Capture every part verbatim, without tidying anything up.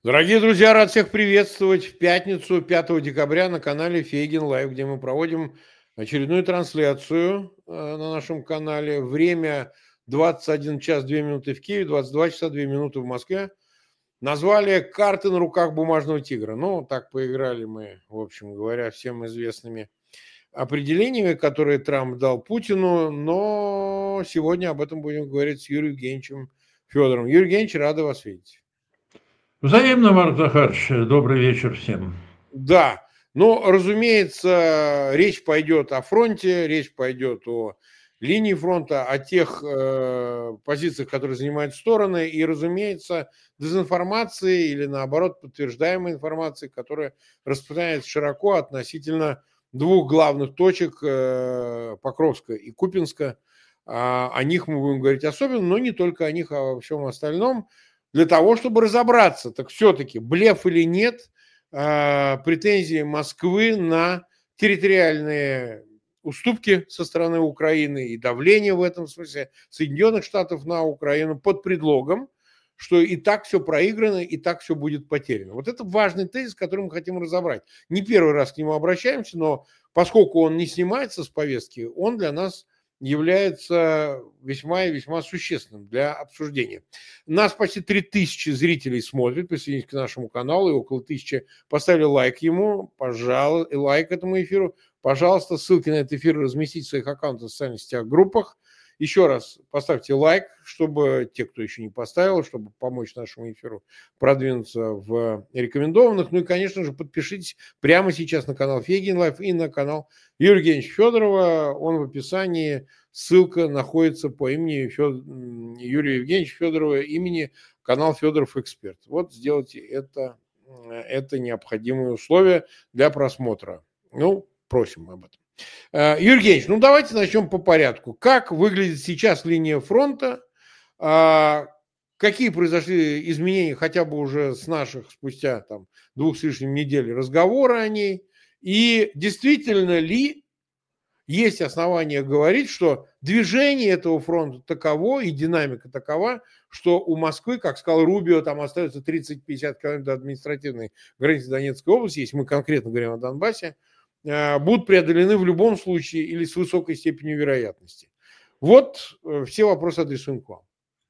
Дорогие друзья, рад всех приветствовать в пятницу, пятого декабря на канале Фейгин Лайв, где мы проводим очередную трансляцию э, на нашем канале. Время двадцать один час две минуты в Киеве, двадцать два часа две минуты в Москве. Назвали «Карты на руках бумажного тигра». Ну, так поиграли мы, в общем говоря, всем известными определениями, которые Трамп дал Путину, но сегодня об этом будем говорить с Юрием Евгеньевичем Федоровым. Юрий Евгеньевич, рады вас видеть. Взаимно, Марк Захарович. Добрый вечер всем. Да, но, разумеется, речь пойдет о фронте, речь пойдет о линии фронта, о тех э, позициях, которые занимают стороны, и, разумеется, дезинформации или, наоборот, подтверждаемой информации, которая распространяется широко относительно двух главных точек э, Покровска и Купинска. А, о них мы будем говорить особенно, но не только о них, а о всем остальном, для того, чтобы разобраться, так все-таки блеф или нет, э, претензии Москвы на территориальные уступки со стороны Украины и давление в этом смысле Соединенных Штатов на Украину под предлогом, что и так все проиграно, и так все будет потеряно. Вот это важный тезис, который мы хотим разобрать. Не первый раз к нему обращаемся, но поскольку он не снимается с повестки, он для нас является весьма и весьма существенным для обсуждения. Нас почти три тысячи зрителей смотрят, присоединитесь к нашему каналу, и около тысячи поставили лайк ему, пожалуйста, лайк этому эфиру. Пожалуйста, ссылки на этот эфир разместите в своих аккаунтах в социальных сетях, группах. Еще раз поставьте лайк, чтобы те, кто еще не поставил, чтобы помочь нашему эфиру продвинуться в рекомендованных. Ну и, конечно же, подпишитесь прямо сейчас на канал Фейгин Лайв и на канал Юрия Евгеньевича Федорова. Он в описании. Ссылка находится по имени Фед... Юрия Евгеньевича Федорова, имени канал Федоров Эксперт. Вот сделайте это, это необходимые условия для просмотра. Ну, просим об этом. Юрий Евгеньевич, ну давайте начнем по порядку. Как выглядит сейчас линия фронта? Какие произошли изменения хотя бы уже с наших спустя там, двух с лишним недель разговора о ней? И действительно ли есть основания говорить, что движение этого фронта таково и динамика такова, что у Москвы, как сказал Рубио, там остается тридцать-пятьдесят километров до административной границы Донецкой области, если мы конкретно говорим о Донбассе, будут преодолены в любом случае или с высокой степенью вероятности. Вот все вопросы адресуем к вам.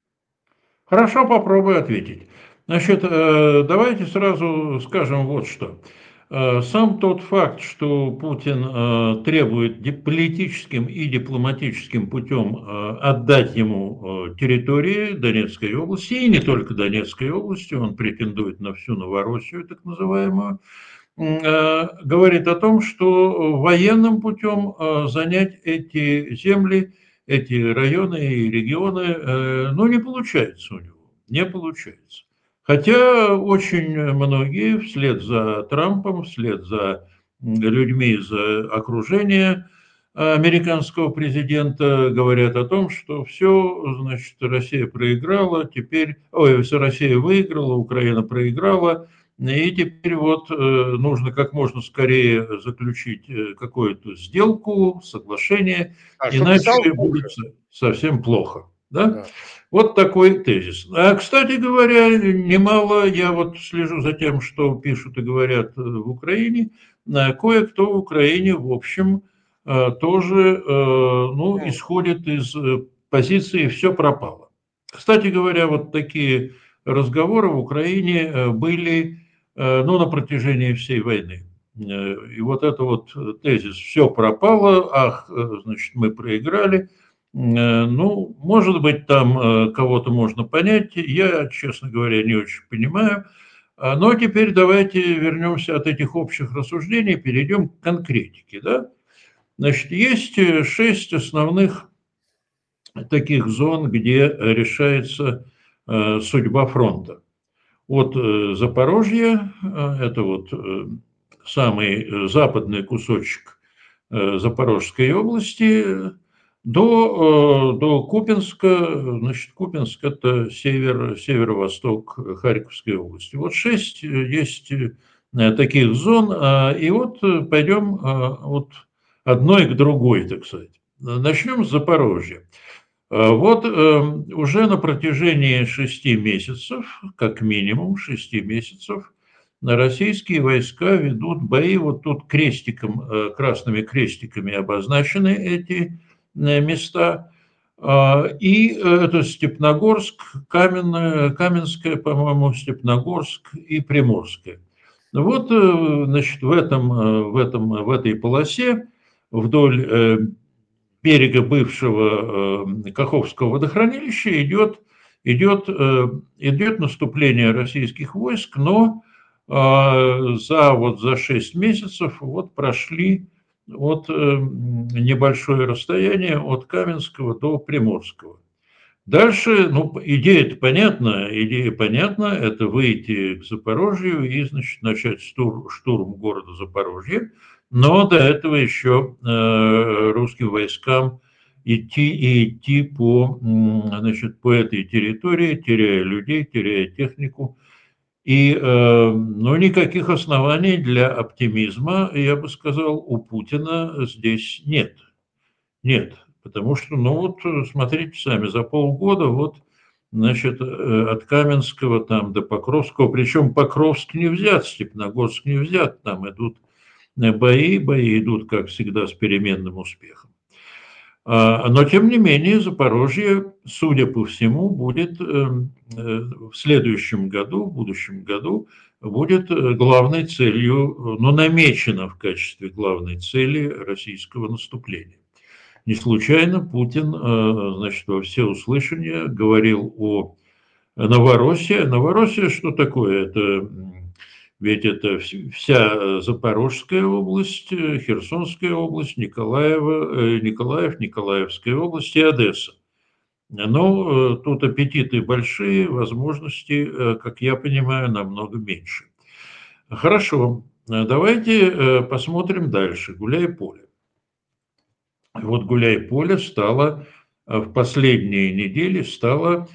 Хорошо, попробую ответить. Значит, давайте сразу скажем вот что. Сам тот факт, что Путин требует политическим и дипломатическим путем отдать ему территории Донецкой области, и не только Донецкой области, он претендует на всю Новороссию, так называемую, говорит о том, что военным путем занять эти земли, эти районы и регионы, ну, не получается у него, не получается. Хотя очень многие вслед за Трампом, вслед за людьми из окружения американского президента говорят о том, что все, значит, Россия проиграла, теперь, ой, Россия выиграла, Украина проиграла, и теперь вот нужно как можно скорее заключить какую-то сделку, соглашение, а иначе будет совсем плохо. Да? Да. Вот такой тезис. А, кстати говоря, немало, я вот слежу за тем, что пишут и говорят в Украине, кое-кто в Украине, в общем, тоже, ну, исходит из позиции «все пропало». Кстати говоря, вот такие разговоры в Украине были, ну, на протяжении всей войны. И вот это вот тезис «все пропало», ах, значит, мы проиграли. Ну, может быть, там кого-то можно понять, я, честно говоря, не очень понимаю. Но теперь давайте вернемся от этих общих рассуждений, перейдем к конкретике. Да? Значит, есть шесть основных таких зон, где решается судьба фронта. От Запорожья, это вот самый западный кусочек Запорожской области, до, до Купинска, значит, Купинск – это север, северо-восток Харьковской области. Вот шесть есть таких зон, и вот пойдем от одной к другой, так сказать. Начнем с Запорожья. Вот уже на протяжении шести месяцев, как минимум шести месяцев, российские войска ведут бои, вот тут крестиком, красными крестиками обозначены эти места, и это Степногорск, Каменное, Каменское, по-моему, Степногорск и Приморское. Вот, значит, в этом, в этом, в этой полосе вдоль берега бывшего Каховского водохранилища идет, идет, идет наступление российских войск, но за, вот, за шесть месяцев вот прошли вот небольшое расстояние от Каменского до Приморского. Дальше, ну, идея-то понятна, идея понятна, это выйти к Запорожью и, значит, начать штурм, штурм города Запорожье, но до этого еще э, русским войскам идти и идти по, значит, по этой территории, теряя людей, теряя технику. И, э, ну, никаких оснований для оптимизма, я бы сказал, у Путина здесь нет. Нет, потому что, ну вот, смотрите сами, за полгода вот, значит, от Каменского там до Покровского, причем Покровск не взят, Степногорск не взят, там идут бои, бои идут, как всегда, с переменным успехом. Но, тем не менее, Запорожье, судя по всему, будет в следующем году, в будущем году, будет главной целью, ну, намечено в качестве главной цели российского наступления. Не случайно Путин, значит, во всеуслышание говорил о Новороссии. Новороссия что такое? Это, ведь это вся Запорожская область, Херсонская область, Николаева, Николаев, Николаевская область и Одесса. Но тут аппетиты большие, возможности, как я понимаю, намного меньше. Хорошо, давайте посмотрим дальше. Гуляй-Поле. Вот Гуляй-Поле стало в последние недели стало,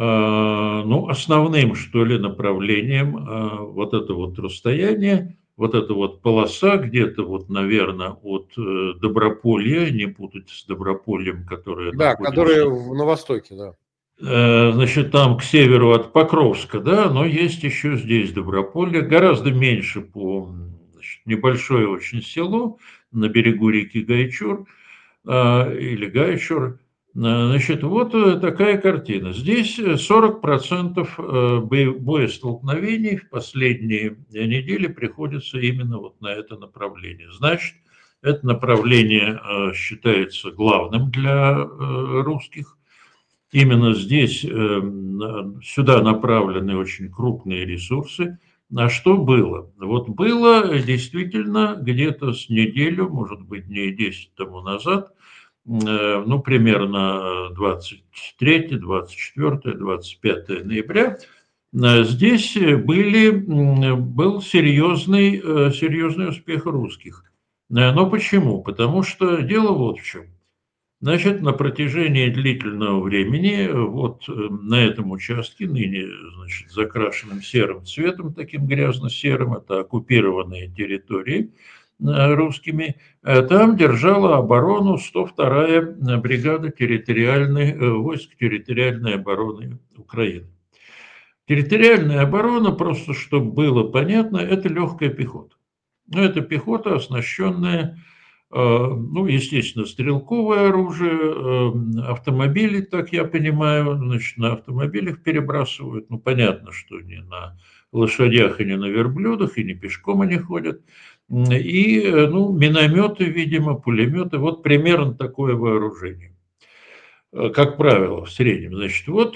ну, основным, что ли, направлением вот это вот расстояние, вот эта вот полоса где-то вот, наверное, от Доброполья, не путать с Добропольем, которое Да, находится... которые на востоке, да. Значит, там к северу от Покровска, да, но есть еще здесь Доброполье, гораздо меньше по, значит, небольшое очень село на берегу реки Гайчур, или Гайчур. Значит, вот такая картина. Здесь сорок процентов боестолкновений в последние недели приходится именно вот на это направление. Значит, это направление считается главным для русских. Именно здесь, сюда направлены очень крупные ресурсы. А что было? Вот было действительно где-то с неделю, может быть, дней десять тому назад, ну, примерно двадцать третье, двадцать четвёртое, двадцать пятое ноября, здесь были, был серьезный, серьезный успех русских. Но почему? Потому что дело вот в чем. Значит, на протяжении длительного времени вот на этом участке, ныне, значит, закрашенным серым цветом, таким грязно-серым, это оккупированные территории русскими, там держала оборону сто вторая бригада территориальной, войск территориальной обороны Украины. Территориальная оборона, просто чтобы было понятно, это легкая пехота. Но это пехота, оснащенная, ну, естественно, стрелковое оружие, автомобили, так я понимаю, значит, на автомобилях перебрасывают. Ну, понятно, что не на лошадях и не на верблюдах, и не пешком они ходят. И, ну, минометы, видимо, пулеметы. Вот примерно такое вооружение. Как правило, в среднем. Значит, вот,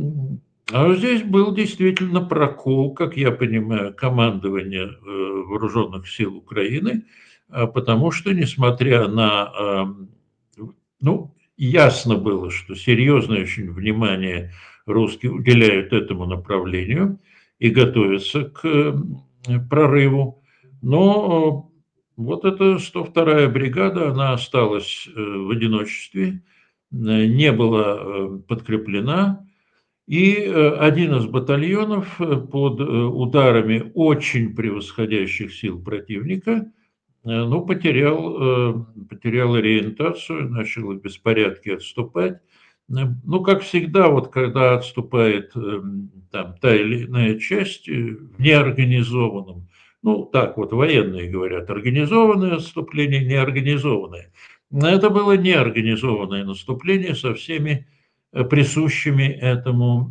а здесь был действительно прокол, как я понимаю, командования вооруженных сил Украины, потому что, несмотря на, ну, ясно было, что серьезное очень внимание русские уделяют этому направлению и готовятся к прорыву, но вот эта сто вторая бригада, она осталась в одиночестве, не была подкреплена, и один из батальонов под ударами очень превосходящих сил противника, ну, потерял, потерял ориентацию, начал в беспорядке отступать. Ну, как всегда, вот когда отступает там та или иная часть в неорганизованном, ну, так вот военные говорят, организованное отступление, неорганизованное. Это было неорганизованное наступление со всеми присущими этому,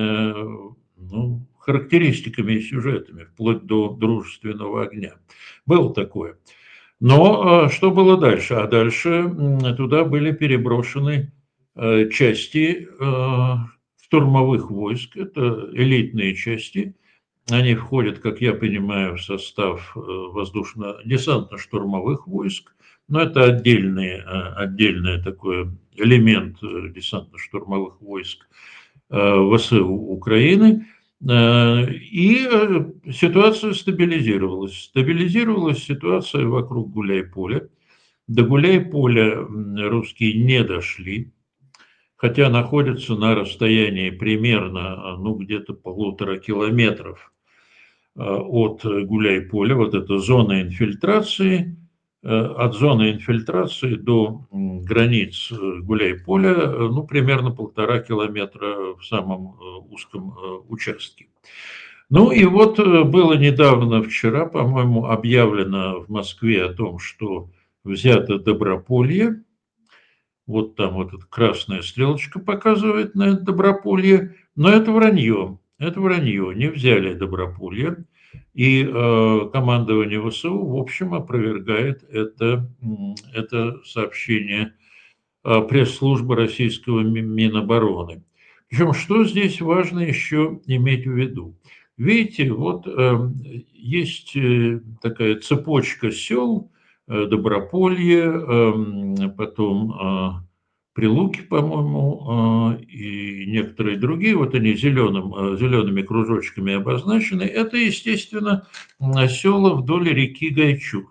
ну, характеристиками и сюжетами, вплоть до дружественного огня. Было такое. Но что было дальше? А дальше туда были переброшены части штурмовых войск, это элитные части, они входят, как я понимаю, в состав воздушно-десантно-штурмовых войск, но это отдельный, отдельный такой элемент десантно-штурмовых войск ВСУ Украины. И ситуация стабилизировалась. Стабилизировалась ситуация вокруг Гуляйполя. До Гуляйполя русские не дошли, хотя находятся на расстоянии примерно, ну, где-то полутора километров от Гуляйполя. Вот эта зона инфильтрации. От зоны инфильтрации до границ Гуляйполя, ну, примерно полтора километра в самом узком участке. Ну и вот было недавно, вчера, по-моему, объявлено в Москве о том, что взято Доброполье. Вот там вот эта красная стрелочка показывает на это Доброполье, но это вранье. Это вранье. Не взяли Доброполье. И э, командование ВСУ, в общем, опровергает это, это сообщение э, пресс-службы российского Минобороны. Причем, что здесь важно еще иметь в виду? Видите, вот э, есть такая цепочка сел, э, Доброполье, э, потом э, Прилуки, по-моему, и некоторые другие, вот они зеленым, зелеными кружочками обозначены, это, естественно, села вдоль реки Гайчур.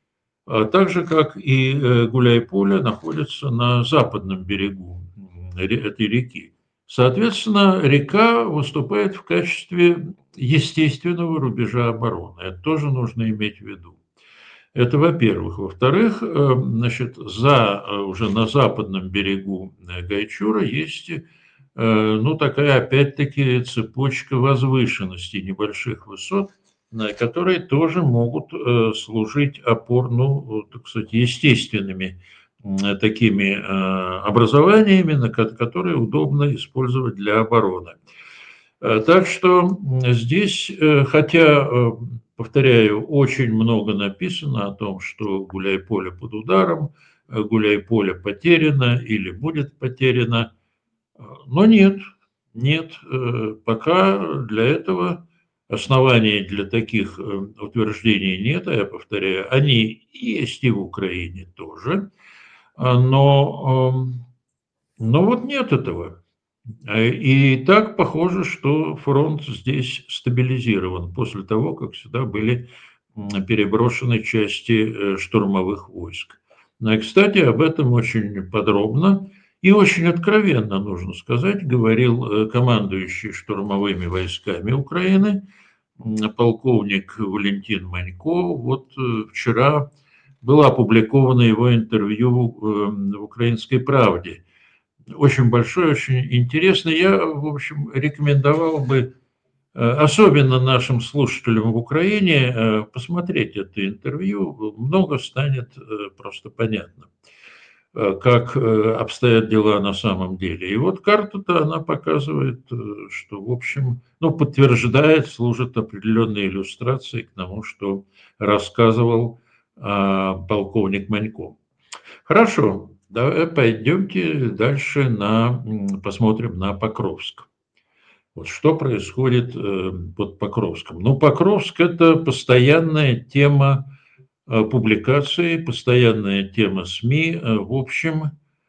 Так же, как и Гуляйполе находится на западном берегу этой реки. Соответственно, река выступает в качестве естественного рубежа обороны. Это тоже нужно иметь в виду. Это во-первых. Во-вторых, значит, за, уже на западном берегу Гайчура есть, ну, такая, опять-таки, цепочка возвышенностей, небольших высот, которые тоже могут служить опор, ну, так сказать, естественными такими образованиями, которые удобно использовать для обороны. Так что здесь, хотя, повторяю, очень много написано о том, что Гуляйполе под ударом, Гуляйполе потеряно или будет потеряно, но нет, нет, пока для этого оснований для таких утверждений нет, а я повторяю, они есть и в Украине тоже, но, но вот нет этого. И так похоже, что фронт здесь стабилизирован после того, как сюда были переброшены части штурмовых войск. И, кстати, об этом очень подробно и очень откровенно, нужно сказать, говорил командующий штурмовыми войсками Украины, полковник Валентин Манько. Вот вчера было опубликовано его интервью в «Украинской правде». Очень большой, очень интересный. Я, в общем, рекомендовал бы, особенно нашим слушателям в Украине, посмотреть это интервью. Много станет просто понятно, как обстоят дела на самом деле. И вот карта-то, она показывает, что, в общем, ну, подтверждает, служит определенной иллюстрацией к тому, что рассказывал полковник Манько. Хорошо. Давай пойдемте дальше на, посмотрим на Покровск. Вот что происходит под Покровском. Ну, Покровск – это постоянная тема публикаций, постоянная тема СМИ. В общем,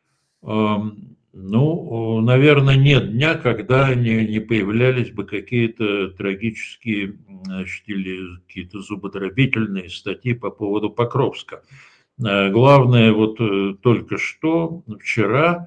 ну, наверное, нет дня, когда не, не появлялись бы какие-то трагические, значит, или какие-то зубодробительные статьи по поводу Покровска. Главное, вот только что, вчера,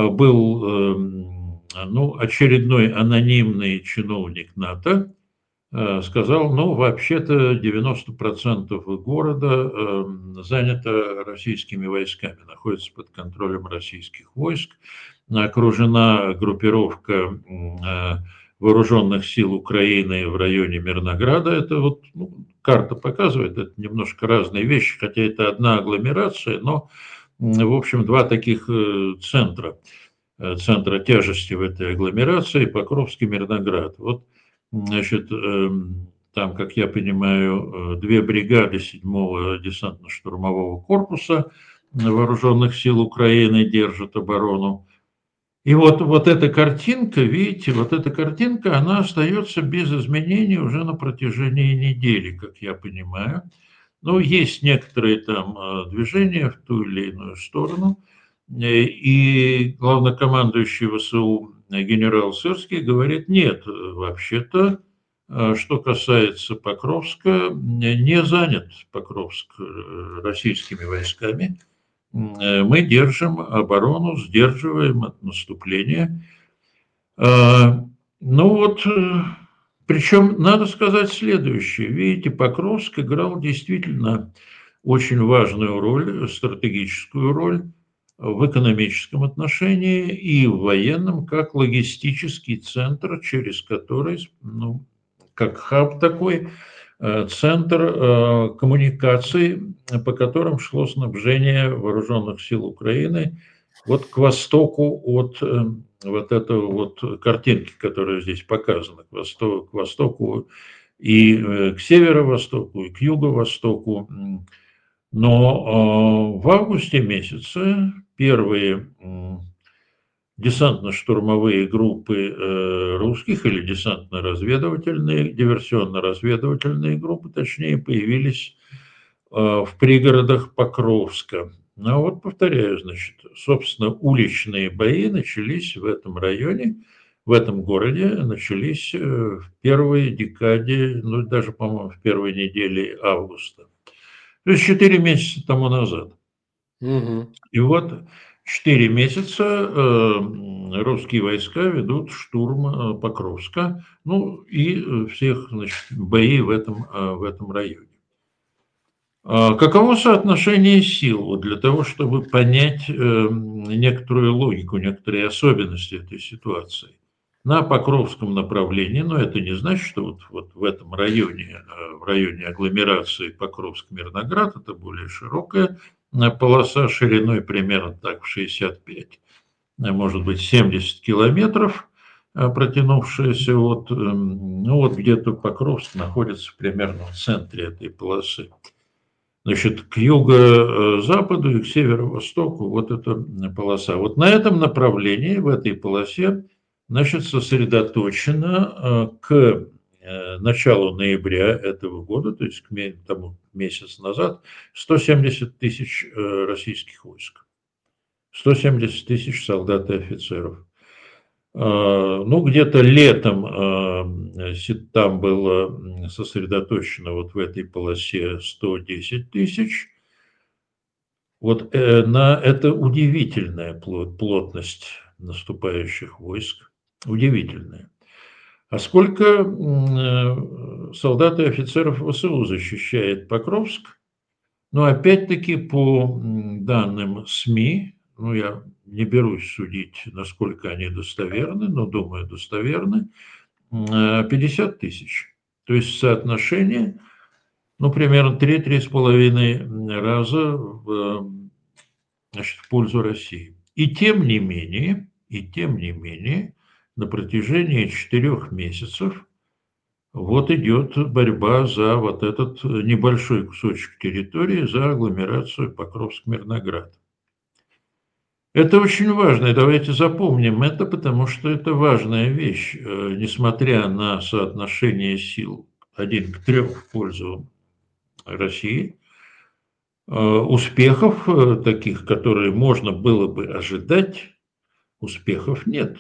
был, ну, очередной анонимный чиновник НАТО, сказал, ну, вообще-то девяносто процентов города занято российскими войсками, находится под контролем российских войск, окружена группировка вооруженных сил Украины в районе Мирнограда. Это вот, ну, карта показывает, это немножко разные вещи, хотя это одна агломерация, но, в общем, два таких центра, центра тяжести в этой агломерации, Покровск и Мирноград. Вот, значит, там, как я понимаю, две бригады седьмого десантно-штурмового корпуса вооруженных сил Украины держат оборону. И вот, вот эта картинка, видите, вот эта картинка, она остается без изменений уже на протяжении недели, как я понимаю. Ну, есть некоторые там движения в ту или иную сторону. И главнокомандующий ВСУ генерал Сырский говорит, нет, вообще-то, что касается Покровска, не занят Покровск российскими войсками. Мы держим оборону, сдерживаем от наступления. Ну вот, причем надо сказать следующее. Видите, Покровск играл действительно очень важную роль, стратегическую роль в экономическом отношении и в военном, как логистический центр, через который, ну, как хаб такой, центр коммуникаций, по которым шло снабжение вооруженных сил Украины вот к востоку от вот этого вот картинки, которая здесь показана, к востоку, к востоку и к северо-востоку, и к юго-востоку. Но в августе месяце первые десантно-штурмовые группы русских или десантно-разведывательные, диверсионно-разведывательные группы, точнее, появились в пригородах Покровска. Ну, а вот повторяю, значит, собственно, уличные бои начались в этом районе, в этом городе, начались в первой декаде, ну, даже, по-моему, в первой неделе августа. То есть четыре месяца тому назад. Угу. И вот четыре месяца русские войска ведут штурм Покровска, ну и всех, значит, бои в этом, в этом районе. Каково соотношение сил вот для того, чтобы понять некоторую логику, некоторые особенности этой ситуации? На Покровском направлении, но это не значит, что вот, вот в этом районе, в районе агломерации Покровск-Мирноград, это более широкая полоса шириной примерно так в шестьдесят пять, может быть, семьдесят километров, протянувшаяся от, ну вот где-то Покровск находится примерно в центре этой полосы. Значит, к юго-западу и к северо-востоку вот эта полоса. Вот на этом направлении, в этой полосе, значит, сосредоточено к началу ноября этого года, то есть к тому месяц назад, сто семьдесят тысяч российских войск, сто семьдесят тысяч солдат и офицеров. Ну, где-то летом там было сосредоточено вот в этой полосе сто десять тысяч. Вот на это удивительная плотность наступающих войск, удивительная. А сколько солдат и офицеров ВСУ защищает Покровск? Ну, опять-таки, по данным СМИ, ну, я не берусь судить, насколько они достоверны, но думаю, достоверны, пятьдесят тысяч. То есть соотношение, ну, примерно три-три с половиной раза в, значит, в пользу России. И тем не менее, и тем не менее, на протяжении четырех месяцев вот идет борьба за вот этот небольшой кусочек территории, за агломерацию Покровск-Мирноград. Это очень важно, и давайте запомним это, потому что это важная вещь. Несмотря на соотношение сил один к трем в пользу России, успехов таких, которые можно было бы ожидать, успехов нет.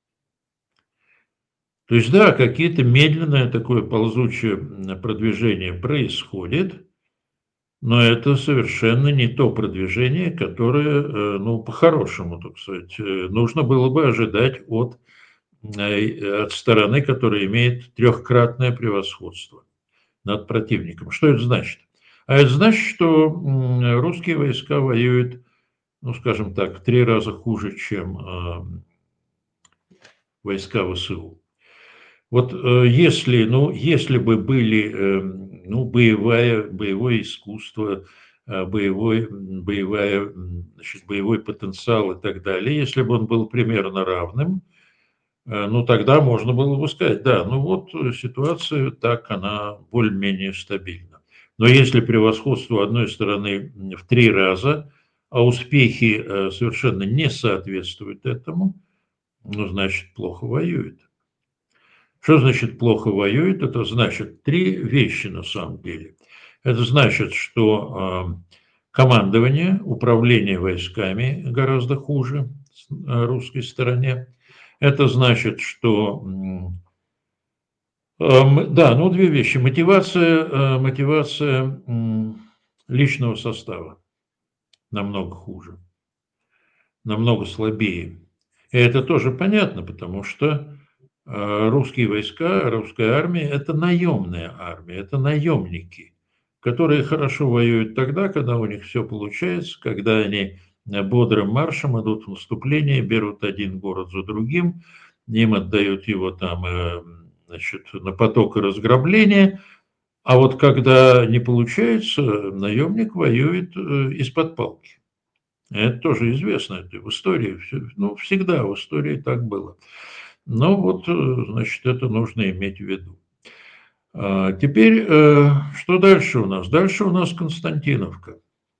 То есть, да, какие-то медленное такое ползучее продвижение происходит, но это совершенно не то продвижение, которое, ну, по-хорошему, так сказать, нужно было бы ожидать от от стороны, которая имеет трехкратное превосходство над противником. Что это значит? А это значит, что русские войска воюют, ну, скажем так, в три раза хуже, чем войска ВСУ. Вот если, ну, если бы были, ну, боевое, боевое искусство, боевой, боевая, значит, боевой потенциал и так далее, если бы он был примерно равным, ну, тогда можно было бы сказать, да, ну вот ситуация так, она более-менее стабильна. Но если превосходство одной стороны в три раза, а успехи совершенно не соответствуют этому, ну, значит, плохо воюет. Что значит плохо воюет? Это значит три вещи на самом деле. Это значит, что командование, управление войсками гораздо хуже на русской стороне. Это значит, что, да, ну две вещи. Мотивация, мотивация личного состава намного хуже, намного слабее. И это тоже понятно, потому что русские войска, русская армия – это наемная армия, это наемники, которые хорошо воюют тогда, когда у них все получается, когда они бодрым маршем идут в наступление, берут один город за другим, им отдают его там, значит, на поток и разграбление, а вот когда не получается, наемник воюет из-под палки. Это тоже известно, это в истории, ну, всегда в истории так было. Но вот, значит, это нужно иметь в виду. Теперь, что дальше у нас? Дальше у нас Константиновка.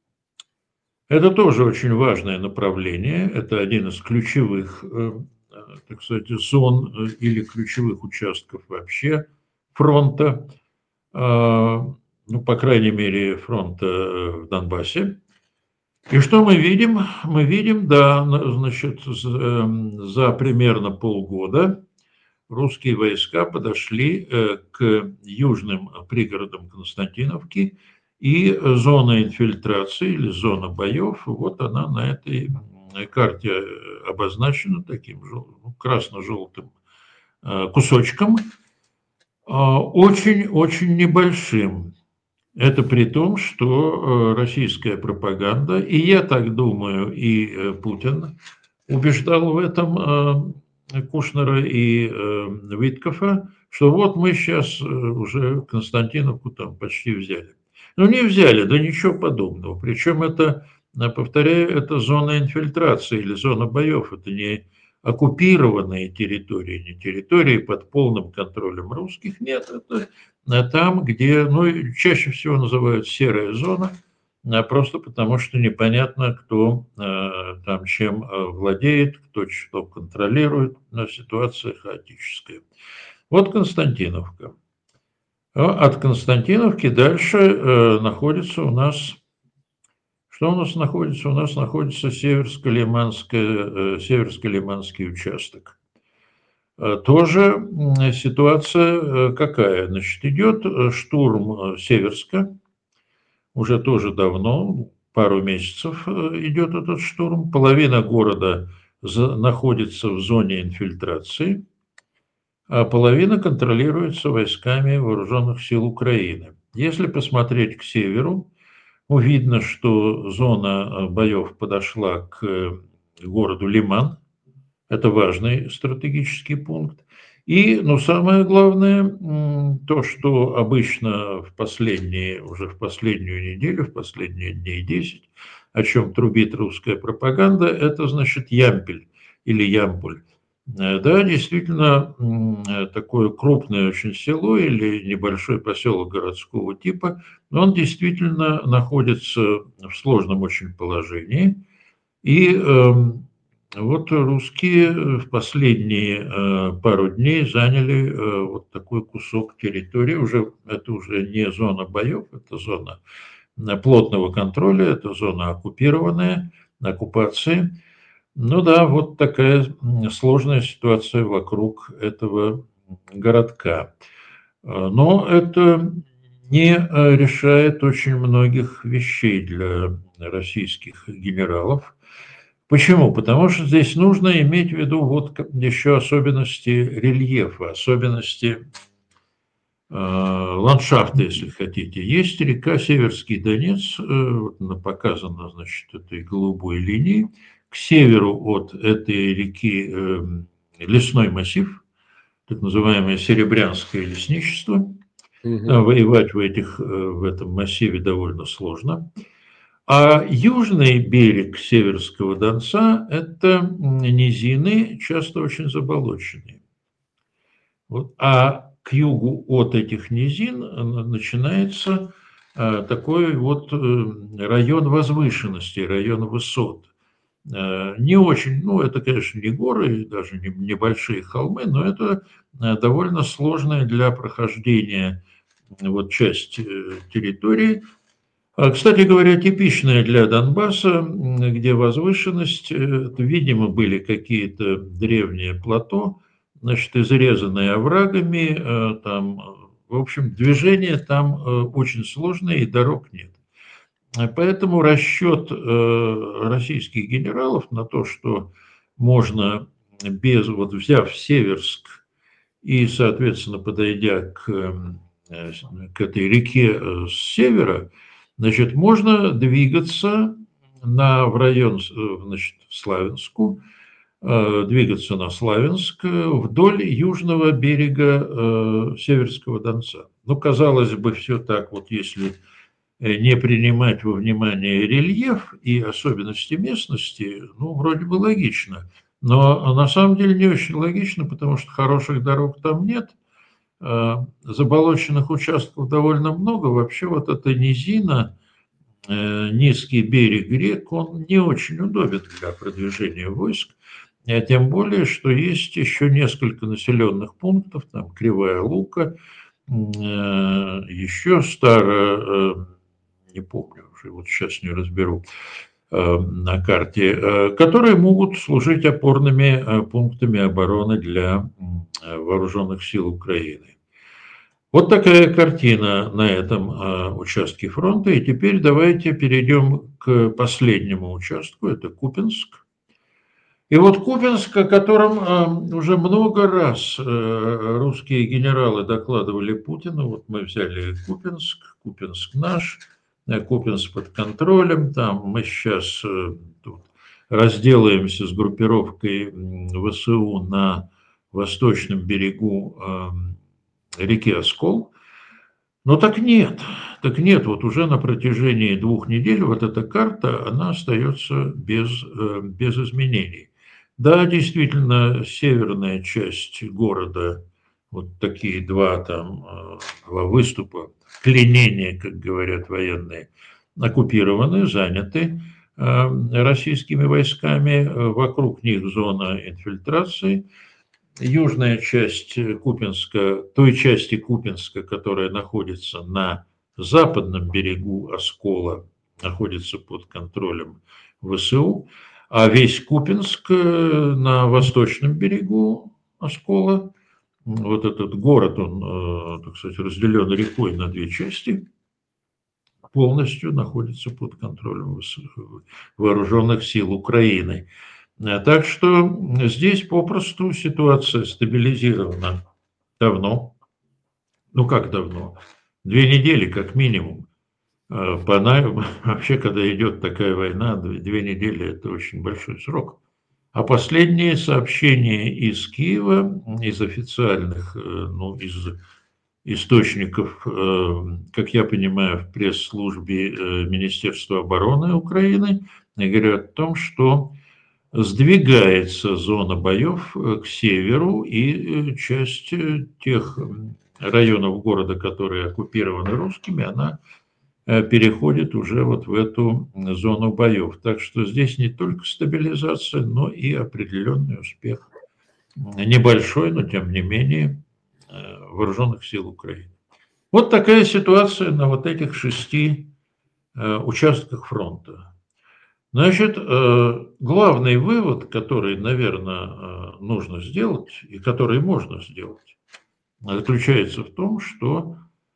Это тоже очень важное направление. Это один из ключевых, так сказать, зон или ключевых участков вообще фронта. Ну, по крайней мере, фронта в Донбассе. И что мы видим? Мы видим, да, значит, за примерно полгода русские войска подошли к южным пригородам Константиновки, и зона инфильтрации или зона боев, вот она на этой карте обозначена таким красно-желтым кусочком, очень-очень небольшим. Это при том, что российская пропаганда, и я так думаю, и Путин убеждал в этом Кушнера и Виткофа, что вот мы сейчас уже Константиновку там почти взяли. Ну, не взяли, да ничего подобного. Причем это, повторяю, это зона инфильтрации или зона боев. Это не оккупированные территории, не территории под полным контролем русских. Нет, это там, где, ну, чаще всего называют серая зона, просто потому что непонятно, кто там чем владеет, кто что контролирует, но ситуация хаотическая. Вот Константиновка. От Константиновки дальше находится у нас... Что у нас находится? У нас находится Северско-Лиманский, Северско-Лиманский участок. Тоже ситуация какая? Значит, идет штурм Северска. Уже тоже давно, пару месяцев идет этот штурм. Половина города находится в зоне инфильтрации, а половина контролируется войсками вооруженных сил Украины. Если посмотреть к северу, видно, что зона боев подошла к городу Лиман. Это важный стратегический пункт. И, ну, самое главное, то, что обычно в последние, уже в последнюю неделю, в последние дней десять, о чем трубит русская пропаганда, это, значит, Ямпель или Ямполь. Да, действительно, такое крупное очень село или небольшой поселок городского типа, он действительно находится в сложном очень положении. И вот русские в последние пару дней заняли вот такой кусок территории. Уже, это уже не зона боев, это зона плотного контроля, это зона оккупированная, оккупации. Ну да, вот такая сложная ситуация вокруг этого городка. Но это не решает очень многих вещей для российских генералов. Почему? Потому что здесь нужно иметь в виду вот еще особенности рельефа, особенности э, ландшафта, если хотите. Есть река Северский Донец, э, вот показана, значит, этой голубой линией. К северу от этой реки э, лесной массив, так называемое Серебрянское лесничество. Мгм. Воевать в, этих, в этом массиве довольно сложно. А южный берег Северского Донца – это низины, часто очень заболоченные. Вот. А к югу от этих низин начинается такой вот район возвышенности, район высот. Не очень, ну это, конечно, не горы, даже не небольшие холмы, но это довольно сложная для прохождения вот часть территории. Кстати говоря, типичная для Донбасса, где возвышенность, это, видимо, были какие-то древние плато, значит, изрезанные оврагами, там, в общем, движение там очень сложное и дорог нет. Поэтому расчет российских генералов на то, что можно, без, вот взяв Северск и, соответственно, подойдя к, к этой реке с севера, значит, можно двигаться на, в район, значит, Славянску, двигаться на Славянск вдоль южного берега Северского Донца. Ну, казалось бы, все так вот, если не принимать во внимание рельеф и особенности местности, ну, вроде бы логично. Но на самом деле не очень логично, потому что хороших дорог там нет, заболоченных участков довольно много. Вообще вот эта низина, низкий берег рек, он не очень удобен для продвижения войск. А тем более, что есть еще несколько населенных пунктов, там Кривая Лука, еще старая, не помню уже, вот сейчас не разберу на карте, которые могут служить опорными пунктами обороны для вооруженных сил Украины. Вот такая картина на этом участке фронта. И теперь давайте перейдем к последнему участку, это Купянск. И вот Купянск, о котором уже много раз русские генералы докладывали Путину, вот мы взяли Купянск, Купянск наш, Купянск под контролем, там мы сейчас тут разделаемся с группировкой ВСУ на восточном берегу реки Оскол. Но так нет, так нет, вот уже на протяжении двух недель вот эта карта, она остается без, без изменений. Да, действительно, северная часть города, вот такие два там, два выступа, пленения, как говорят военные, оккупированы, заняты российскими войсками, вокруг них зона инфильтрации. Южная часть Купянска, той части Купянска, которая находится на западном берегу Оскола, находится под контролем ВСУ, а весь Купянск на восточном берегу Оскола, вот этот город, он, так сказать, разделен рекой на две части, полностью находится под контролем вооруженных сил Украины. Так что здесь попросту ситуация стабилизирована давно. Ну как давно? Две недели как минимум. Вообще, когда идет такая война, две недели – это очень большой срок. А последние сообщения из Киева, из официальных, ну, из источников, как я понимаю, в пресс-службе Министерства обороны Украины, говорят о том, что сдвигается зона боев к северу, и часть тех районов города, которые оккупированы русскими, она переходит уже вот в эту зону боев. Так что здесь не только стабилизация, но и определенный успех. Небольшой, но тем не менее, вооруженных сил Украины. Вот такая ситуация на вот этих шести участках фронта. Значит, главный вывод, который, наверное, нужно сделать, и который можно сделать, заключается в том, что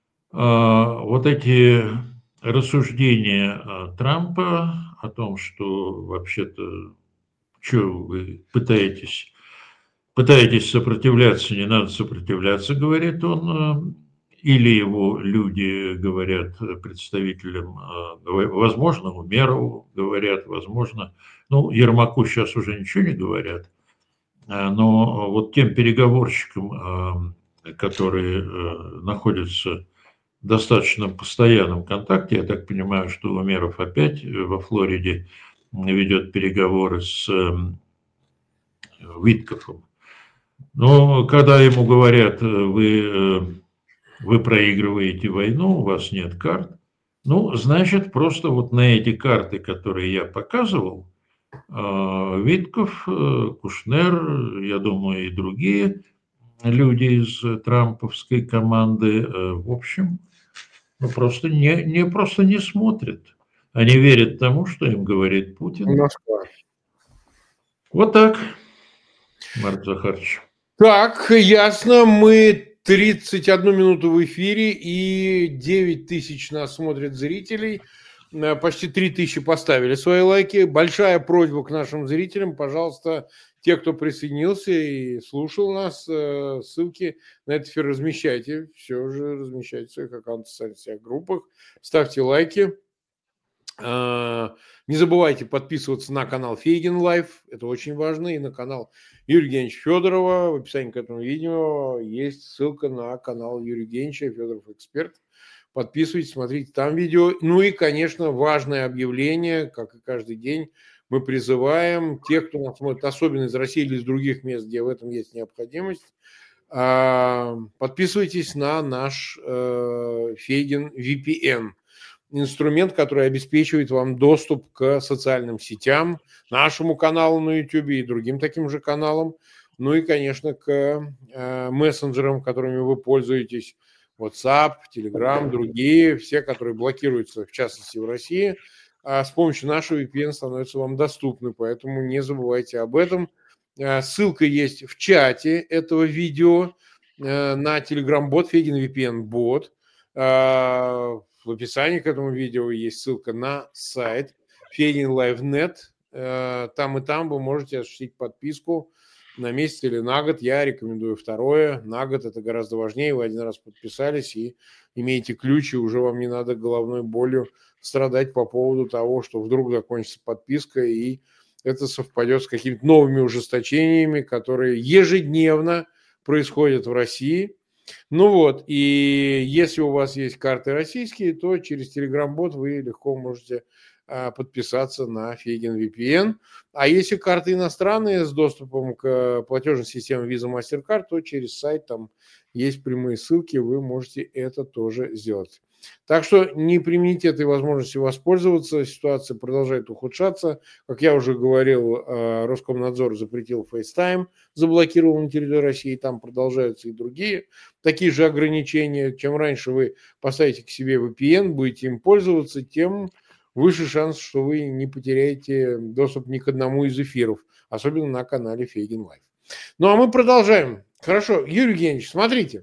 вот эти рассуждения Трампа о том, что вообще-то что вы пытаетесь, пытаетесь сопротивляться, не надо сопротивляться, говорит он, или его люди говорят представителям, возможно, Умерову говорят, возможно, ну, Ермаку сейчас уже ничего не говорят, но вот тем переговорщикам, которые находятся в достаточно постоянном контакте, я так понимаю, что Умеров опять во Флориде ведет переговоры с Виткофом. Но когда ему говорят, вы, вы проигрываете войну, у вас нет карт, ну, значит, просто вот на эти карты, которые я показывал, Витков, Кушнер, я думаю, и другие люди из трамповской команды, в общем, ну, просто не, не, просто не смотрят. Они верят тому, что им говорит Путин. Москва. Вот так, Марк Захарович. Так, ясно. Мы тридцать одну минуту в эфире, и девять тысяч нас смотрят зрителей. Почти три тысячи поставили свои лайки. Большая просьба к нашим зрителям. Пожалуйста, те, кто присоединился и слушал нас, ссылки на этот эфир размещайте. Все же размещайте в своих аккаунтах, в социальных группах. Ставьте лайки. Не забывайте подписываться на канал Фейгин Лайв, это очень важно, и на канал Юрия Евгеньевича Федорова. В описании к этому видео есть ссылка на канал Юрия Евгеньевича Федоров Эксперт. Подписывайтесь, смотрите там видео. Ну и, конечно, важное объявление, как и каждый день, мы призываем тех, кто нас смотрит, особенно из России или из других мест, где в этом есть необходимость, подписывайтесь на наш Фейгин ви пи эн. Инструмент, который обеспечивает вам доступ к социальным сетям, нашему каналу на YouTube и другим таким же каналам, ну и, конечно, к э, мессенджерам, которыми вы пользуетесь, WhatsApp, Telegram, другие, все, которые блокируются, в частности, в России, а с помощью нашего ви пи эн становятся вам доступны, поэтому не забывайте об этом. Э, ссылка есть в чате этого видео э, на Telegram-бот, Фейгин ви пи эн-бот. Э, В описании к этому видео есть ссылка на сайт Фейгин Лайв точка нет. Там и там вы можете осуществить подписку на месяц или на год. Я рекомендую второе. На год это гораздо важнее. Вы один раз подписались и имеете ключ, и уже вам не надо головной болью страдать по поводу того, что вдруг закончится подписка, и это совпадет с какими-то новыми ужесточениями, которые ежедневно происходят в России. Ну вот, и если у вас есть карты российские, то через Telegram-бот вы легко можете а, подписаться на Фейгин ви пи эн. А если карты иностранные с доступом к платежным системам Visa, MasterCard, то через сайт там есть прямые ссылки, вы можете это тоже сделать. Так что не примените этой возможности воспользоваться, ситуация продолжает ухудшаться. Как я уже говорил, Роскомнадзор запретил FaceTime, заблокировал на территории России, там продолжаются и другие такие же ограничения. Чем раньше вы поставите к себе ви пи эн, будете им пользоваться, тем выше шанс, что вы не потеряете доступ ни к одному из эфиров, особенно на канале Фейгин Лайв. Ну а мы продолжаем. Хорошо, Юрий Евгеньевич, смотрите.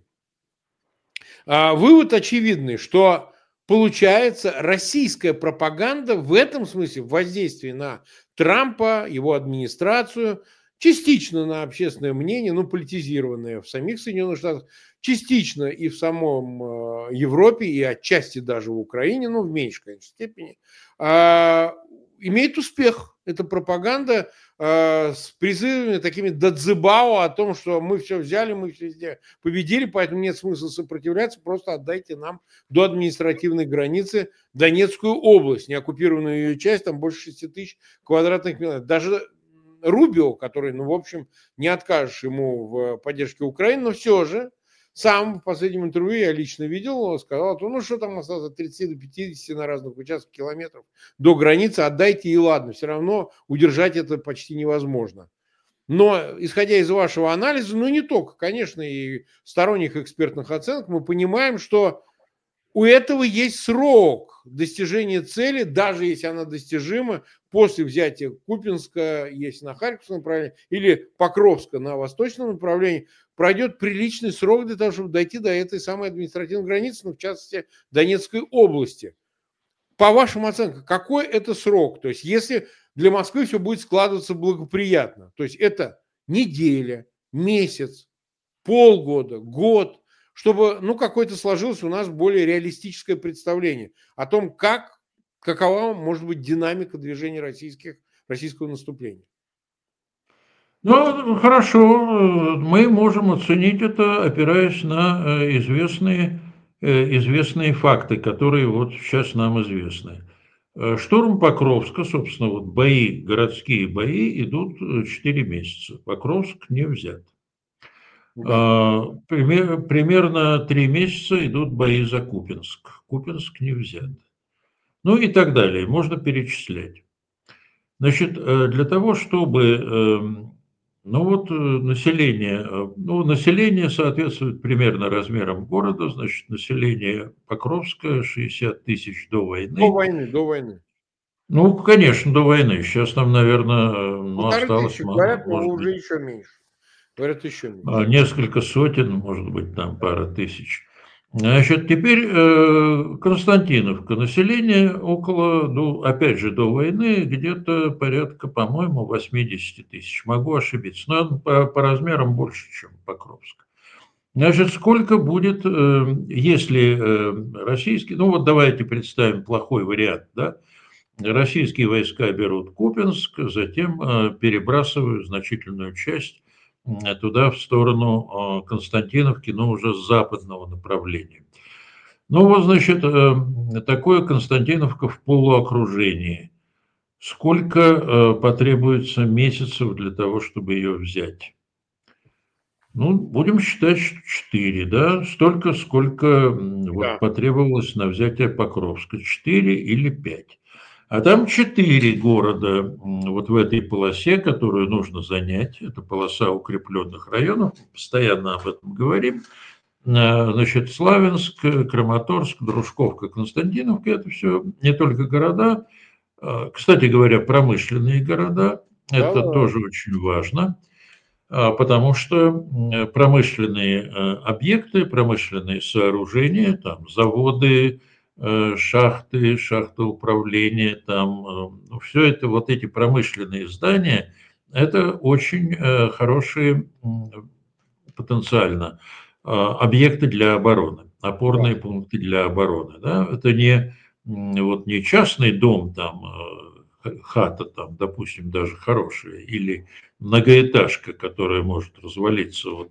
Вывод очевидный, что получается российская пропаганда в этом смысле в воздействии на Трампа, его администрацию, частично на общественное мнение, ну, политизированное в самих Соединенных Штатах, частично и в самом Европе, и отчасти даже в Украине, ну, в меньшей, конечно, степени, имеет успех. Эта пропаганда э, с призывами такими дадзебао о том, что мы все взяли, мы все везде победили, поэтому нет смысла сопротивляться, просто отдайте нам до административной границы Донецкую область, неоккупированную ее часть, там больше шести тысяч квадратных километров. Даже Рубио, который, ну, в общем, не откажешь ему в поддержке Украины, но все же сам в последнем интервью, я лично видел, сказал, ну что там осталось от тридцати до пятидесяти на разных участках километров до границы, отдайте и ладно, все равно удержать это почти невозможно. Но, исходя из вашего анализа, ну не только, конечно, и сторонних экспертных оценок, мы понимаем, что у этого есть срок достижения цели, даже если она достижима после взятия Купинска, если на Харьковском направлении, или Покровска на восточном направлении, пройдет приличный срок для того, чтобы дойти до этой самой административной границы, ну, в частности, Донецкой области. По вашим оценкам, какой это срок? То есть, если для Москвы все будет складываться благоприятно. То есть это неделя, месяц, полгода, год, чтобы, ну, какое-то сложилось у нас более реалистическое представление о том, как, какова может быть динамика движения российских, российского наступления. Ну, хорошо, мы можем оценить это, опираясь на э, известные, э, известные факты, которые вот сейчас нам известны. Э, Штурм Покровска, собственно, вот бои, городские бои идут э, четыре месяца. Покровск не взят. Да. А, пример- Примерно три месяца идут бои за Купинск. Купинск не взят. Ну и так далее. Можно перечислять. Значит, э, для того, чтобы, эм, ну вот, э, население, э, ну, население соответствует примерно размерам города, значит, население Покровска шестьдесят тысяч до До войны. войны, до войны. Ну, конечно, до войны. Сейчас нам, наверное, ну, Полторы осталось, тысячи, ма- говорят, но может быть, уже еще меньше. Говорят, еще меньше. а, несколько сотен, может быть, там пара тысяч. Значит, теперь э, Константиновка. Население около, ну, опять же, до войны где-то порядка, по-моему, восемьдесят тысяч. Могу ошибиться, но по, по размерам больше, чем Покровск. Значит, сколько будет, э, если э, российские, ну вот давайте представим плохой вариант, да, российские войска берут Купинск, затем э, перебрасывают значительную часть м, туда, в сторону э, Константиновки, но уже с западного направления. Ну вот, значит, э, такое Константиновка в полуокружении. Сколько э, потребуется месяцев для того, чтобы ее взять? Ну, будем считать, что четыре, да? Столько, сколько м, вот Да. потребовалось на взятие Покровска. Четыре или пять. А там четыре города м, вот в этой полосе, которую нужно занять. Это полоса укрепленных районов. Постоянно об этом говорим. Э, Значит, Славянск, э, Краматорск, Дружковка, Константиновка – это все не только города. А, Кстати говоря, промышленные города. Да, Это да. тоже очень важно. А, Потому что м, промышленные э, объекты, промышленные сооружения, там заводы, э, шахты, шахтоуправления, там все это, вот эти промышленные здания, это очень э, хорошие м, потенциально а, объекты для обороны, Да. опорные пункты для обороны. Да? Это не, м, вот не частный дом, там, э, хата, там, допустим, даже хорошая, или многоэтажка, которая может развалиться от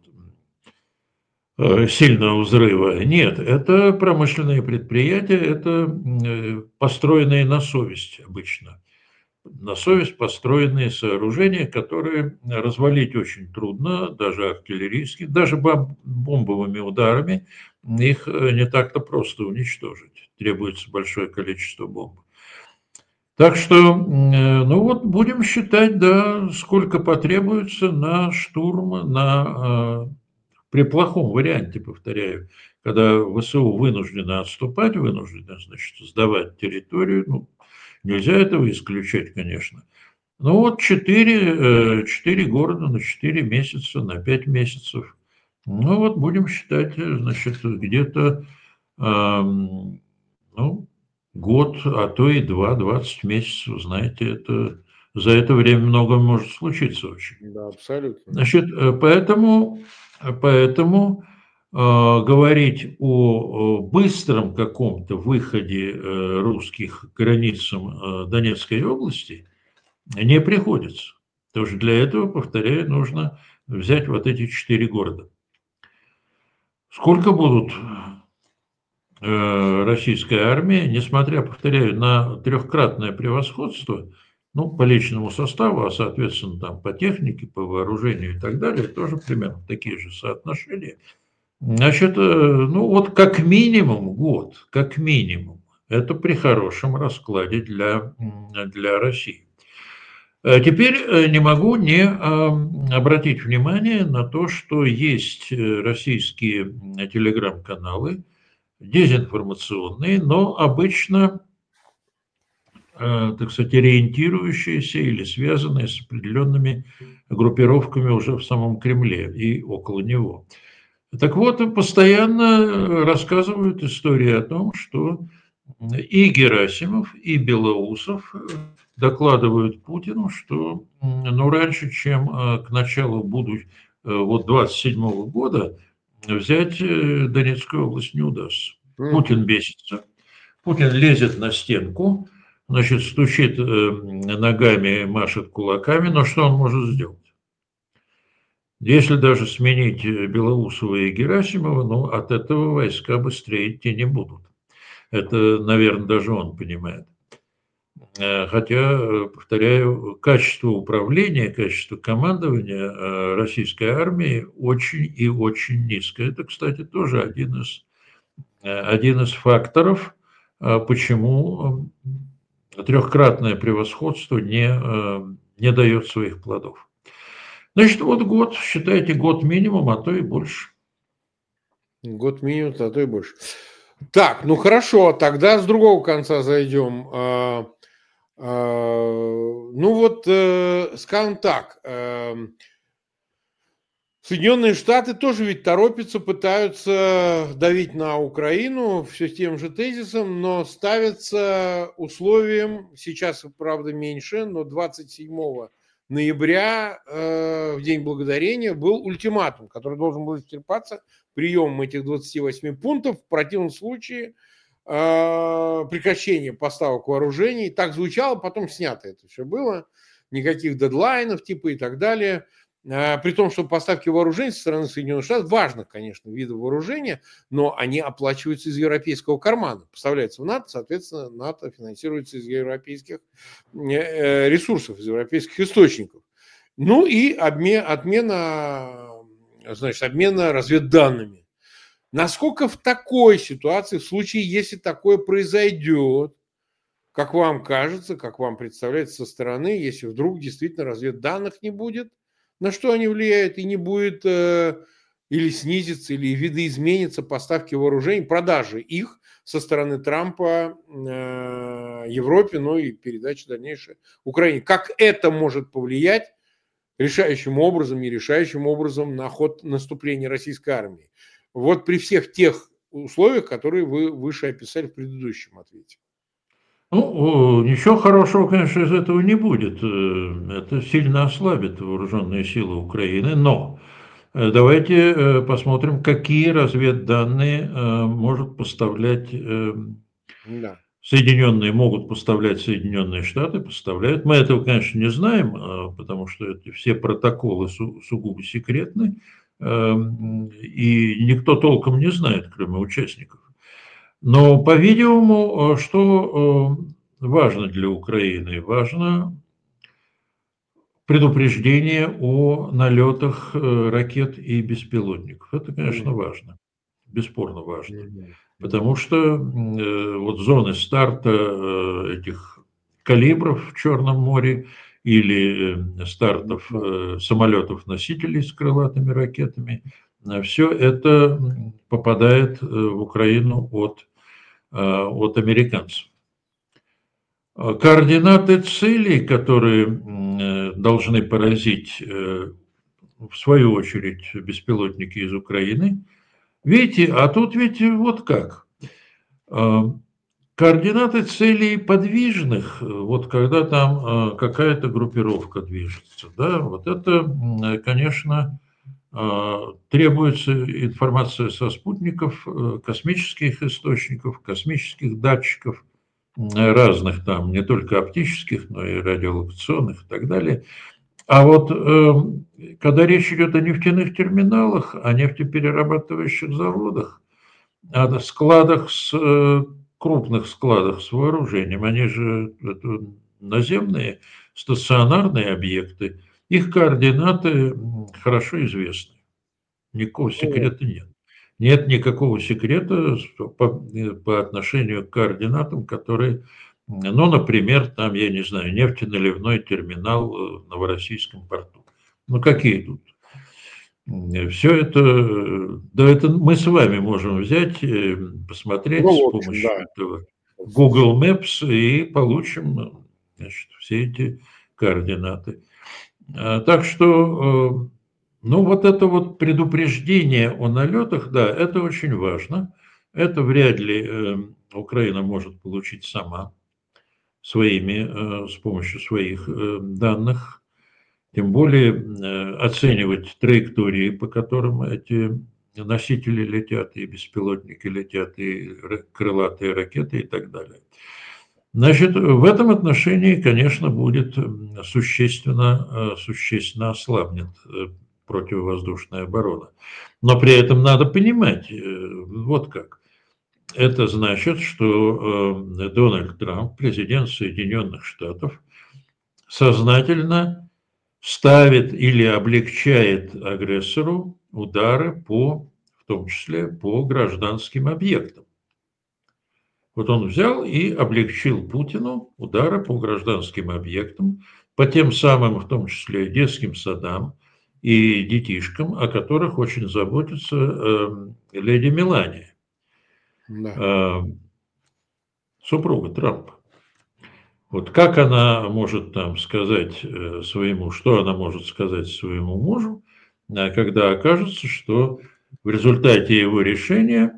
э, сильного взрыва. Нет, это промышленные предприятия, это м, э, построенные на совесть обычно. На совесть построенные сооружения, которые развалить очень трудно, даже артиллерийски, даже бом- бомбовыми ударами их э, не так-то просто уничтожить. Требуется большое количество бомб. Так что, м, э, ну вот, будем считать, да, сколько потребуется на штурм, на, э, при плохом варианте, повторяю, когда ВСУ вынуждены отступать, вынуждены, значит, сдавать территорию, ну, нельзя этого исключать, конечно. Ну вот четыре, э, четыре города на четыре месяца, на пять месяцев. Ну вот будем считать, э, значит, где-то, ам, ну, год, а то и два, двадцать месяцев. Знаете, это за это время многое может случиться очень. Да, абсолютно. Значит, э, поэтому поэтому, а, говорить о, о быстром каком-то выходе, э, русских к границам, э, Донецкой области не приходится. Потому что для этого, повторяю, нужно взять вот эти четыре города. Сколько будут э, российская армия, несмотря, повторяю, на трехкратное превосходство, ну, по личному составу, а, соответственно, там по технике, по вооружению и так далее, тоже примерно такие же соотношения. Значит, э, ну, вот как минимум год, как минимум. Это при хорошем раскладе для, м, для России. Э, Теперь э, не могу не ам, обратить внимание на то, что есть э, российские м, телеграм-каналы, дезинформационные, но обычно, э, так сказать, ориентирующиеся или связанные с определенными группировками уже в самом Кремле и около него. Так вот, э, постоянно э, рассказывают истории о том, что и Герасимов, и Белоусов, э, докладывают Путину, что ну, раньше, чем к началу будущего, вот двадцать седьмого года, взять Донецкую область не удастся. Путин бесится. Путин лезет на стенку, значит, стучит ногами, машет кулаками, но что он может сделать? Если даже сменить Белоусова и Герасимова, ну, от этого войска быстрее идти не будут. Это, наверное, даже он понимает. Хотя, повторяю, качество управления, качество командования российской армии очень и очень низкое. Это, кстати, тоже один из, один из факторов, почему трехкратное превосходство не, не дает своих плодов. Значит, вот год, считайте, год минимум, а то и больше. Год минимум, а то и больше. Так, ну хорошо, тогда с другого конца зайдем. А, а, ну вот, э, скажем так, э, Соединенные Штаты тоже ведь торопятся, пытаются давить на Украину все тем же тезисом, но ставятся условием, сейчас, правда, меньше, но двадцать седьмого ноября, э, в День Благодарения, был ультиматум, который должен был исчерпаться приемом этих двадцати восьми пунктов. В противном случае э, прекращение поставок вооружений. Так звучало, потом снято это все было. Никаких дедлайнов типа и так далее. При том, что поставки вооружений со стороны Соединенных Штатов, важных, конечно, видов вооружения, но они оплачиваются из европейского кармана. Поставляются в НАТО, соответственно, НАТО финансируется из европейских ресурсов, из европейских источников. Ну и обмен, отмена, значит, обмена разведданными. Насколько в такой ситуации, в случае, если такое произойдет, как вам кажется, как вам представляется со стороны, если вдруг действительно разведданных не будет, на что они влияют, и не будет э, или снизится, или видоизменится поставки вооружений, продажи их со стороны Трампа э, Европе, ну и передачи дальнейшей Украине. Как это может повлиять решающим образом и решающим образом на ход наступления российской армии? Вот при всех тех условиях, которые вы выше описали в предыдущем ответе. Ну, ничего хорошего, конечно, из этого не будет. Это сильно ослабит вооруженные силы Украины, но давайте посмотрим, какие разведданные может поставлять Да. Соединенные, могут поставлять Соединенные Штаты, поставляют. Мы этого, конечно, не знаем, потому что это все протоколы су- сугубо секретны, и никто толком не знает, кроме участников. Но, по-видимому, что важно для Украины? Важно предупреждение о налетах ракет и беспилотников. Это, конечно, важно, бесспорно важно. Потому что вот зоны старта этих калибров в Черном море или стартов самолетов-носителей с крылатыми ракетами, все это попадает в Украину от от американцев. Координаты целей, которые должны поразить, в свою очередь, беспилотники из Украины, видите, а тут ведь вот как. Координаты целей подвижных, вот когда там какая-то группировка движется, да, вот это, конечно, требуется информация со спутников, космических источников, космических датчиков, разных там, не только оптических, но и радиолокационных и так далее. А вот когда речь идет о нефтяных терминалах, о нефтеперерабатывающих заводах, о складах, с, крупных складах с вооружением, они же наземные, стационарные объекты, их координаты хорошо известны. Никакого секрета нет. Нет никакого секрета по, по отношению к координатам, которые, ну, например, там, я не знаю, нефтеналивной терминал в Новороссийском порту. Ну, какие тут? Все это, да, это мы с вами можем взять, посмотреть Ну, с общем, помощью да. этого Google Maps и получим, значит, все эти координаты. Так что, ну, вот это вот предупреждение о налетах, да, это очень важно. Это вряд ли Украина может получить сама. своими, с помощью своих данных, тем более оценивать траектории, по которым эти носители летят, и беспилотники летят, и крылатые ракеты и так далее. Значит, в этом отношении, конечно, будет существенно, существенно ослабнет противовоздушная оборона. Но при этом надо понимать, вот как. Это значит, что Дональд Трамп, президент Соединенных Штатов, сознательно ставит или облегчает агрессору удары по, в том числе, по гражданским объектам. Вот он взял и облегчил Путину удары по гражданским объектам, по тем самым, в том числе, детским садам и детишкам, о которых очень заботится э, леди Мелания, Да. э, супруга Трампа. Вот как она может там сказать своему, что она может сказать своему мужу, когда окажется, что в результате его решения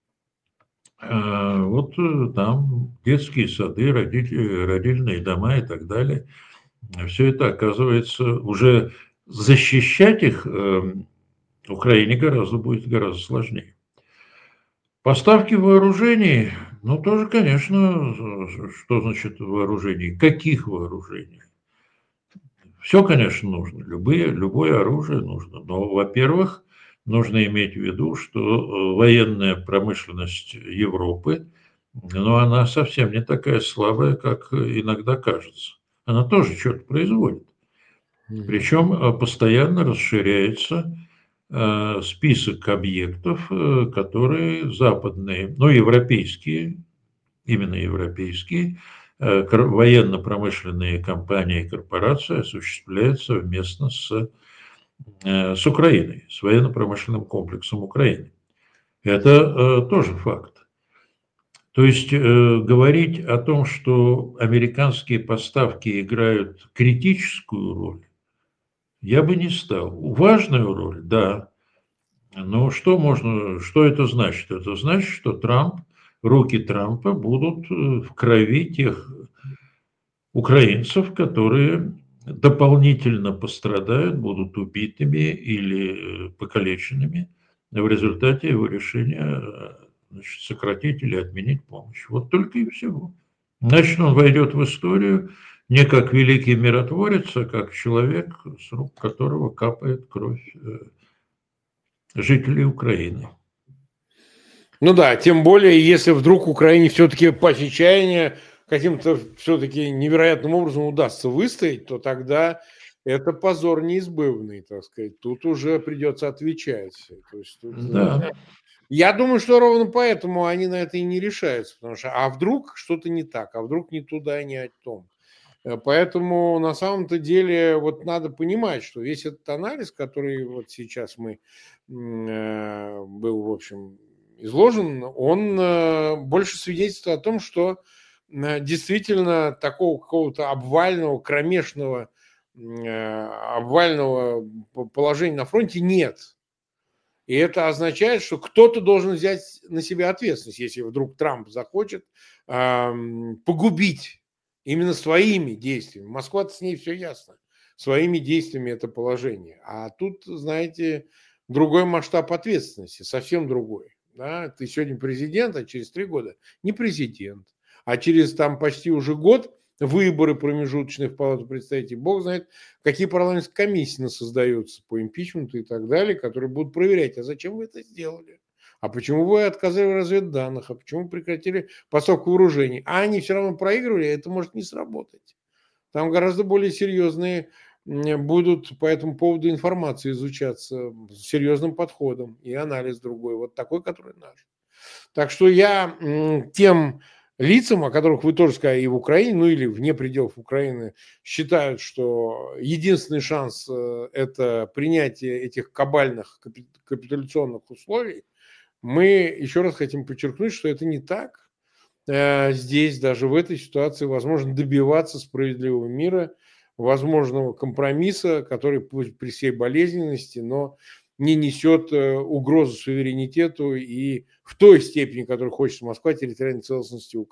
вот там детские сады, родители, родильные дома и так далее, все это оказывается уже защищать их Украине гораздо будет гораздо сложнее. Поставки вооружений, ну тоже, конечно, что значит вооружений? Каких вооружений? Все, конечно, нужно, любые, любое оружие нужно. Но, во-первых, нужно иметь в виду, что военная промышленность Европы, ну, она совсем не такая слабая, как иногда кажется. Она тоже что-то производит. Причем постоянно расширяется список объектов, которые западные, ну, европейские, именно европейские, военно-промышленные компании и корпорации осуществляют совместно с, с Украиной, с военно-промышленным комплексом Украины. Это тоже факт. То есть говорить о том, что американские поставки играют критическую роль, я бы не стал. Важную роль, да. Но что можно, что это значит? Это значит, что Трамп, руки Трампа будут в крови тех украинцев, которые дополнительно пострадают, будут убитыми или покалеченными в результате его решения, значит, сократить или отменить помощь. Вот только и всего. Значит, он войдет в историю не как великий миротворец, а как человек, с рук которого капает кровь жителей Украины. Ну да, тем более, если вдруг Украине все-таки по отчаянию каким-то все-таки невероятным образом удастся выстоять, то тогда это позор неизбывный, так сказать. Тут уже придется отвечать. То есть тут, да. Я думаю, что ровно поэтому они на это и не решаются, потому что а вдруг что-то не так, а вдруг не туда, не о том. Поэтому на самом-то деле вот надо понимать, что весь этот анализ, который вот сейчас мы э, был, в общем, изложен, он э, больше свидетельствует о том, что э, действительно такого какого-то обвального, кромешного, э, обвального положения на фронте нет. И это означает, что кто-то должен взять на себя ответственность, если вдруг Трамп захочет э, погубить именно своими действиями. Москва-то с ней все ясно. Своими действиями это положение. А тут, знаете, другой масштаб ответственности, совсем другой. Да? Ты сегодня президент, а через три года не президент. А через там почти уже год выборы промежуточные в Палату представителей. Бог знает, какие парламентские комиссии создаются по импичменту и так далее, которые будут проверять, а зачем вы это сделали? А почему вы отказали в разведданных? А почему прекратили поставку вооружений? А они все равно проигрывали, это может не сработать. Там гораздо более серьезные будут по этому поводу информации изучаться с серьезным подходом и анализ другой, вот такой, который наш. Так что я тем лицам, о которых вы тоже сказали, и в Украине, ну или вне пределов Украины, считают, что единственный шанс – это принятие этих кабальных капитуляционных условий, мы еще раз хотим подчеркнуть, что это не так. Здесь, даже в этой ситуации, возможно добиваться справедливого мира, возможного компромисса, который при всей болезненности, но не несет угрозу суверенитету и в той степени, которую хочет Москва, территориальной целостности Украины.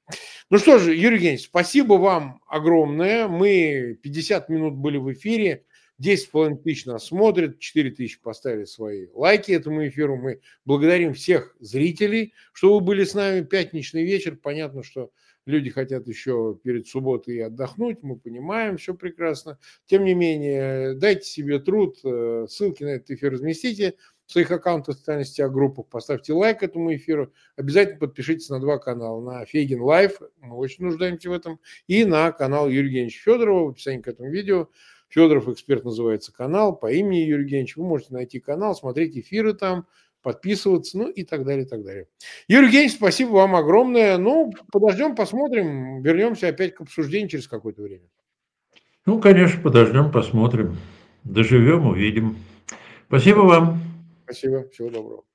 Ну что же, Юрий Евгеньевич, спасибо вам огромное. Мы пятьдесят минут были в эфире, десять с половиной тысяч нас смотрят, четыре тысячи поставили свои лайки этому эфиру. Мы благодарим всех зрителей, что вы были с нами. Пятничный вечер. Понятно, что люди хотят еще перед субботой отдохнуть. Мы понимаем, все прекрасно. Тем не менее, дайте себе труд. Ссылки на этот эфир разместите в своих аккаунтах в социальных сетях, группах. Поставьте лайк этому эфиру. Обязательно подпишитесь на два канала. На Фейгин Лайф, мы очень нуждаемся в этом, и на канал Юрия Евгеньевича Федорова. В описании к этому видео Федоров Эксперт называется канал по имени Юрий Евгеньевич. Вы можете найти канал, смотреть эфиры там, подписываться, ну и так далее, и так далее. Юрий Евгеньевич, спасибо вам огромное. Ну, подождем, посмотрим. Вернемся опять к обсуждению через какое-то время. Ну, конечно, подождем, посмотрим. Доживем, увидим. Спасибо вам. Спасибо. Всего доброго.